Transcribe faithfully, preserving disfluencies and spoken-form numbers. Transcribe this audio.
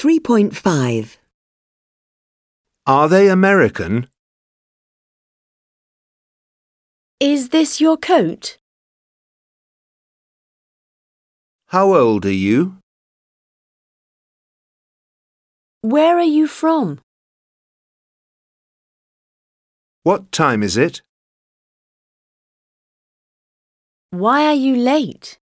three point five. Are they American? Is this your coat? How old are you? Where are you from? What time is it? Why are you late?